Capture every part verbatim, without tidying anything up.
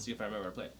see if I remember how to play it.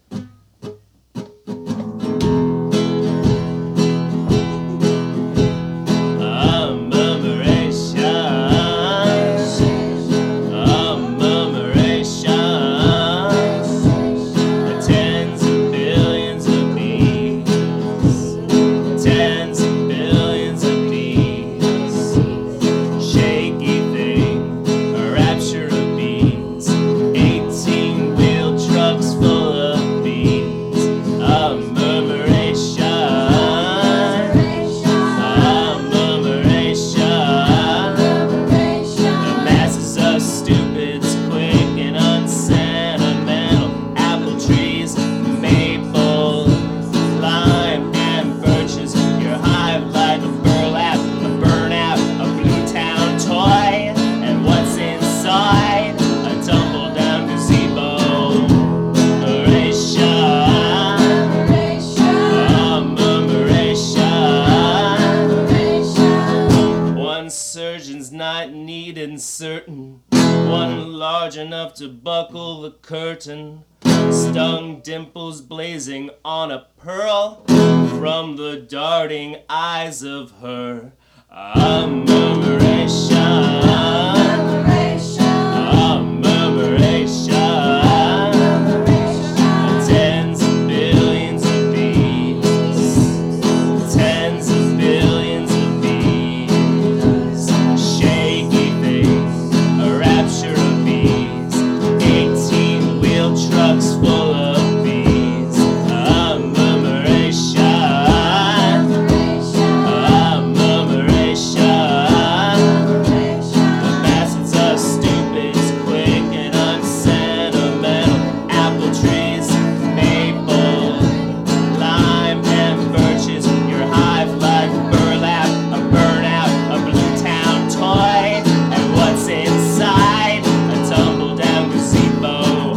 Surgeon's not needed certain, one large enough to buckle the curtain, stung dimples blazing on a pearl from the darting eyes of her. A murmuration, a murmuration, tens of billions of bees, tens of billions of bees. Trucks full of bees. A murmuration, a murmuration. The masses are stupid, quick and unsentimental. Apple trees, maple, lime and birches. Your hive like burlap, a burnout, a blue town toy. And what's inside? A tumble down gazebo.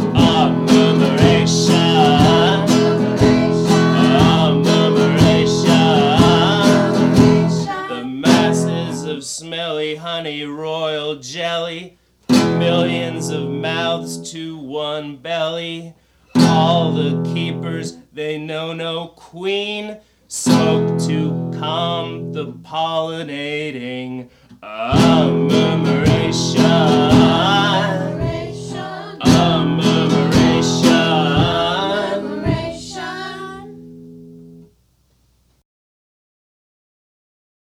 Smelly honey royal jelly, millions of mouths to one belly. All the keepers, they know no queen. Smoke to calm the pollinating. A murmur.